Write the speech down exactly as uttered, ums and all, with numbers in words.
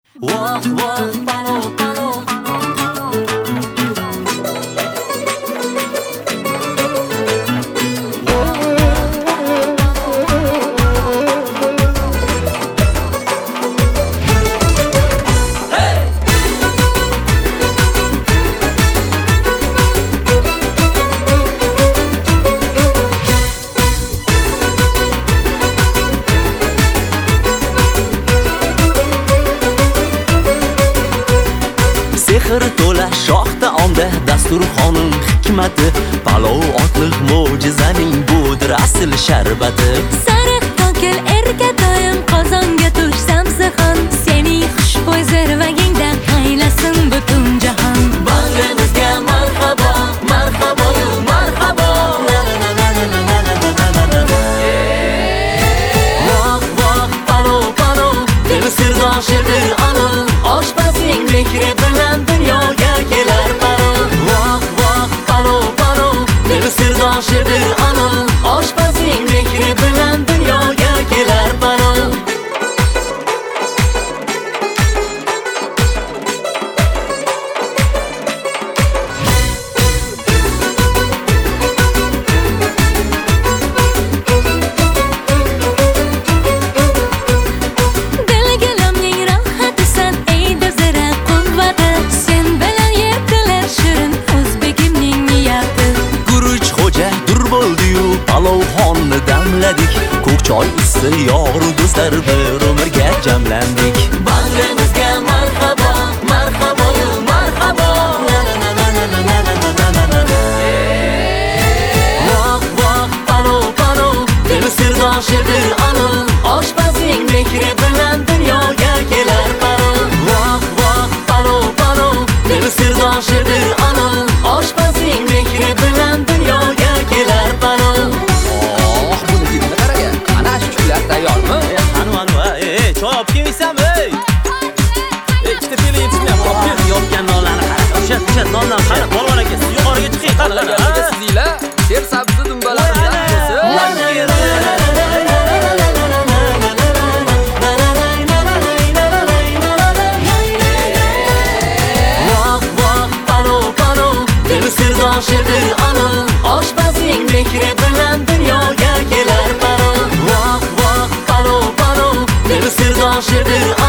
Voh voh palov palov Sehr to'la shoh taomda dasturxonim hikmati palov otliq mo'jizaning budir asl sharbati Sariq kokil erkatoyim qozonga tushsam zihon sening xushbo'y zirvagingda qaynasin butun jahon Bag'rimizga marhabo marhabo marhabo Voh voh palov palov dil sirdoshi anov oshpazning mehri bilan dunyoga kelar palov Voh voh palov palov dil sirdoshi anov oshpazning mehri bilan dunyoga kelar palov Palovxonni damladik ko'k choy isi yor do'stlar bir umrga jamlandik Bag'rimizga marhabo marhabo marhabo Voh voh palov palov dil sirdoshi anov oshpazning mehri bilan dunyoga kelar palov Voh voh palov palov dil sirdoshi anov oshpazning mehri bilan dunyoga kelar palov Tayyormi? Anu anu ey choy olib kelmaysanmi ey? Ey ikkita peli yetishmayapti. Olib kel yopgan nonlarni qara. O'sha o'sha nondan qara polvon aka siz yuqoriga chiqing qara. Sizlar ter sabzi dumbalaridan bo'lsa Voh voh palov palov dil sirdoshi anov oshpazning mehri bilan dunyoga kelar palov Voh voh palov palov dil sirdoshi